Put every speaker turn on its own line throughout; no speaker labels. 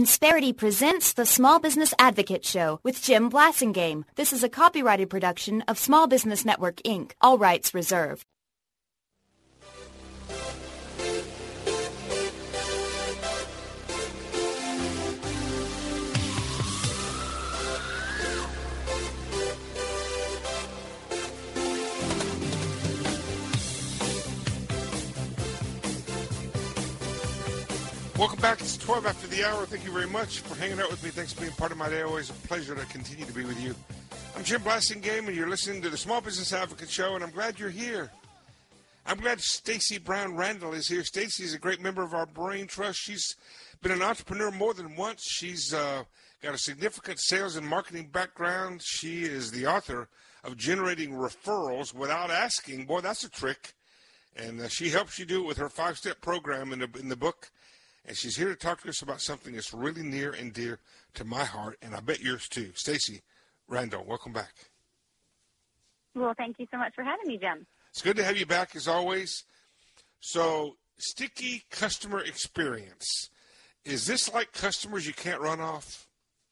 Insperity presents the Small Business Advocate Show with Jim Blasingame. This is a copyrighted production of Small Business Network, Inc., all rights reserved.
Welcome back. It's 12 after the hour. Thank you very much for hanging out with me. Thanks for being part of my day. Always a pleasure to continue to be with you. I'm Jim Blasingame, and you're listening to the Small Business Advocate Show, and I'm glad you're here. I'm glad Stacy Brown Randall is here. Stacy is a great member of our Brain Trust. She's been an entrepreneur more than once. She's got a significant sales and marketing background. She is the author of Generating Referrals Without Asking. Boy, that's a trick. And she helps you do it with her 5-step program in the book. And she's here to talk to us about something that's really near and dear to my heart, and I bet yours too. Stacy Randall, welcome back.
Well, thank you so much for having me, Jim.
It's good to have you back, as always. So, sticky customer experience. Is this like customers you can't run off?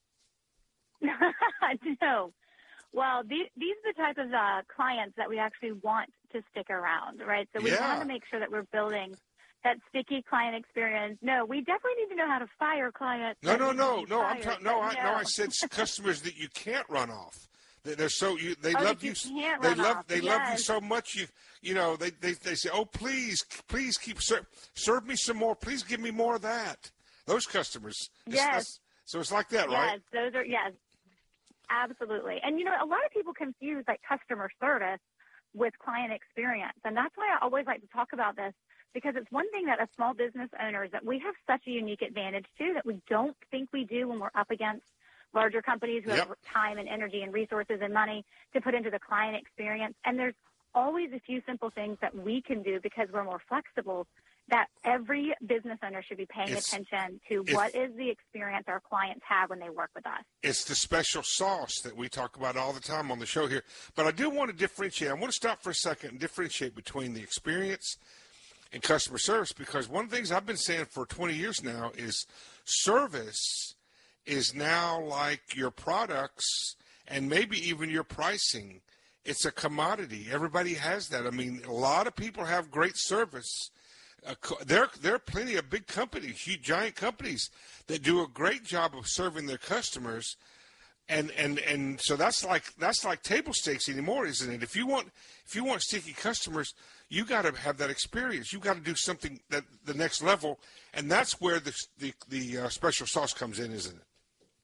No. Well, these are the type of clients that we actually want to stick around, right? So we want to make sure that we're building that sticky client experience. No, we definitely need to know how to fire clients.
No. I said customers that you can't run off. They're so they love you. They love you so much. They say, oh, please keep serve me some more. Please give me more of that. Those customers.
Yes.
So it's like that, right?
Yes, those are absolutely. And a lot of people confuse like customer service with client experience, and that's why I always like to talk about this. Because it's one thing that as small business owners that we have such a unique advantage too that we don't think we do when we're up against larger companies who have time and energy and resources and money to put into the client experience. And there's always a few simple things that we can do because we're more flexible that every business owner should be paying attention to what is the experience our clients have when they work with us.
It's the special sauce that we talk about all the time on the show here. But I do want to differentiate. I want to stop for a second and differentiate between the experience and customer service, because one of the things I've been saying for 20 years now is service is now like your products and maybe even your pricing. It's a commodity. Everybody has that. I mean, a lot of people have great service. There are plenty of big companies, huge, giant companies that do a great job of serving their customers. And so that's like table stakes anymore, isn't it? If you want sticky customers, you got to have that experience. You got to do something that the next level, and that's where the special sauce comes in, isn't it?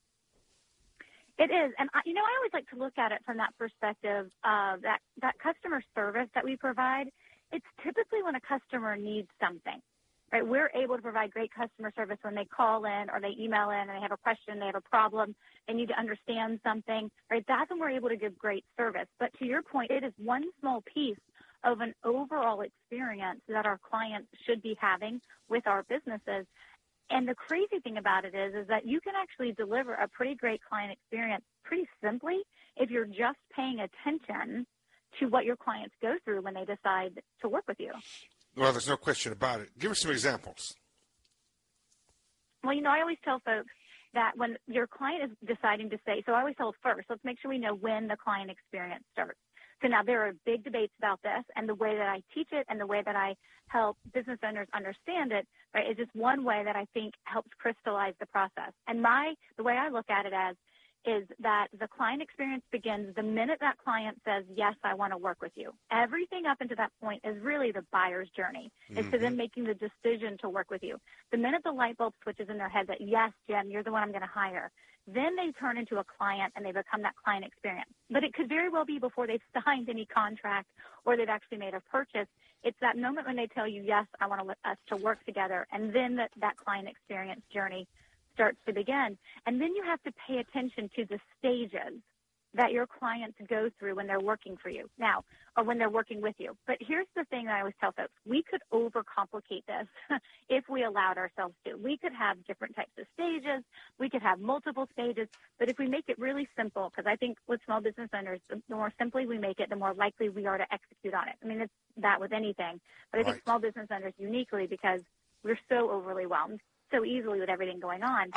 It is, and I always like to look at it from that perspective of that customer service that we provide. It's typically when a customer needs something. Right, we're able to provide great customer service when they call in or they email in and they have a question, they have a problem, they need to understand something. Right, that's when we're able to give great service. But to your point, it is one small piece of an overall experience that our clients should be having with our businesses. And the crazy thing about it is that you can actually deliver a pretty great client experience pretty simply if you're just paying attention to what your clients go through when they decide to work with you.
Well, there's no question about it. Give us some examples.
Well, I always tell folks that when your client is deciding to say, so I always tell first, let's make sure we know when the client experience starts. So now there are big debates about this, and the way that I teach it and the way that I help business owners understand it, right, is just one way that I think helps crystallize the process. And the way I look at it is that the client experience begins the minute that client says, yes, I want to work with you. Everything up until that point is really the buyer's journey. It's to them making the decision to work with you. The minute the light bulb switches in their head that, yes, Jim, you're the one I'm going to hire, then they turn into a client and they become that client experience. But it could very well be before they've signed any contract or they've actually made a purchase. It's that moment when they tell you, yes, I want us to work together, and then that client experience journey starts to begin. And then you have to pay attention to the stages that your clients go through when they're working for you now, or when they're working with you. But here's the thing that I always tell folks. We could overcomplicate this if we allowed ourselves to. We could have different types of stages. We could have multiple stages. But if we make it really simple, because I think with small business owners, the more simply we make it, the more likely we are to execute on it. I mean, it's that with anything. But I think small business owners uniquely, because we're so overly whelmed so easily with everything going on.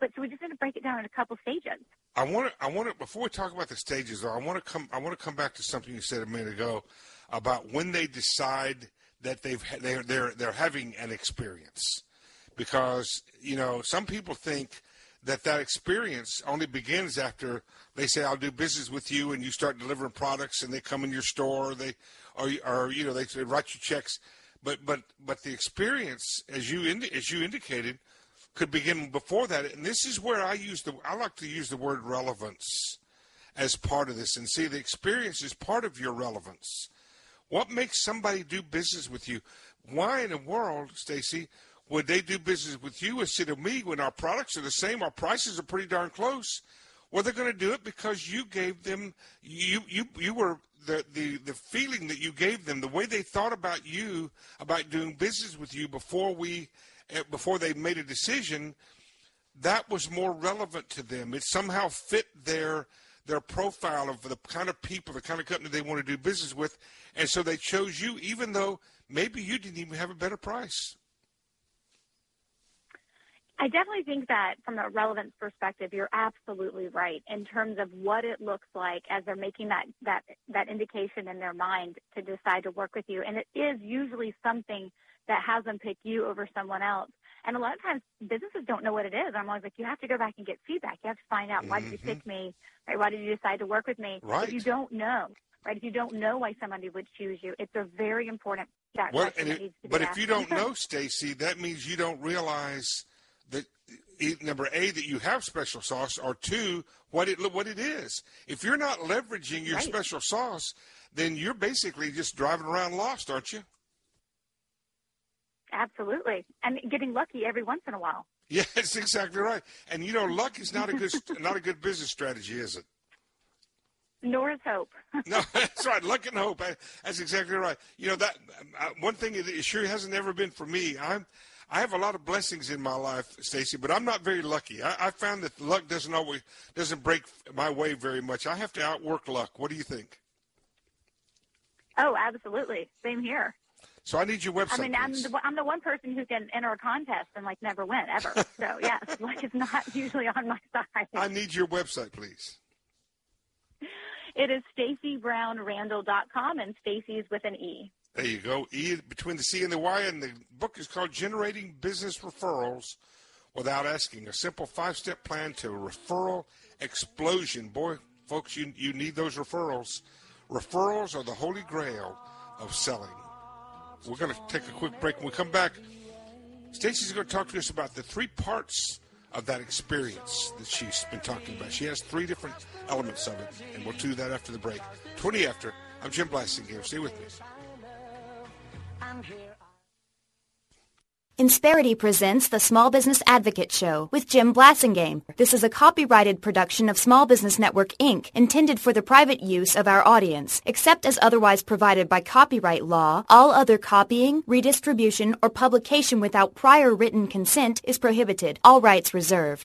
But so we just need to break it down in a couple stages.
I want to before we talk about the stages, though, I want to come back to something you said a minute ago about when they decide that they're having an experience, because some people think that experience only begins after they say, I'll do business with you, and you start delivering products, and they come in your store, they write you checks, but the experience, as you indicated, could begin before that. And this is where I like to use the word relevance as part of this, and see the experience is part of your relevance. What makes somebody do business with you? Why in the world, Stacy, would they do business with you instead of me when our products are the same, our prices are pretty darn close? Well, they're going to do it because you gave them, you were the feeling that you gave them, the way they thought about you, about doing business with you before they made a decision, that was more relevant to them. It somehow fit their profile of the kind of people, the kind of company they want to do business with, and so they chose you, even though maybe you didn't even have a better price.
I definitely think that from a relevance perspective, you're absolutely right in terms of what it looks like as they're making that indication in their mind to decide to work with you. And it is usually something that has them pick you over someone else. And a lot of times businesses don't know what it is. I'm always like, you have to go back and get feedback. You have to find out, why did you pick me? Right? Why did you decide to work with me?
Right.
If you don't know, right? If you don't know why somebody would choose you, it's a very important question that needs to be
But
asked.
if you don't know, Stacy, that means you don't realize that, number A, that you have special sauce, or two, what it is. If you're not leveraging your special sauce, then you're basically just driving around lost, aren't you?
Absolutely. And getting lucky every once in a while.
Yeah, that's exactly right. And luck is not a good business strategy, is it?
Nor is hope.
No, that's right. Luck and hope. That's exactly right. That one thing it sure hasn't ever been for me. I have a lot of blessings in my life, Stacy, but I'm not very lucky. I found that luck doesn't break my way very much. I have to outwork luck. What do you think?
Oh, absolutely. Same here.
So I need your website.
I mean, I'm the one person who can enter a contest and never win ever. So yes, luck is not usually on my side.
I need your website, please.
It is StacyBrownRandall.com, and Stacy's with an E.
There you go. E between the C and the Y, and the book is called Generating Business Referrals Without Asking, a simple 5-step plan to referral explosion. Boy, folks, you need those referrals. Referrals are the holy grail of selling. We're going to take a quick break. When we come back, Stacy's going to talk to us about the 3 parts of that experience that she's been talking about. She has 3 different elements of it, and we'll do that after the break. 20 after. I'm Jim Blasingame. Stay with me.
Insperity presents the Small Business Advocate Show with Jim Blasingame. This is a copyrighted production of Small Business Network, Inc., intended for the private use of our audience. Except as otherwise provided by copyright law, all other copying, redistribution, or publication without prior written consent is prohibited. All rights reserved.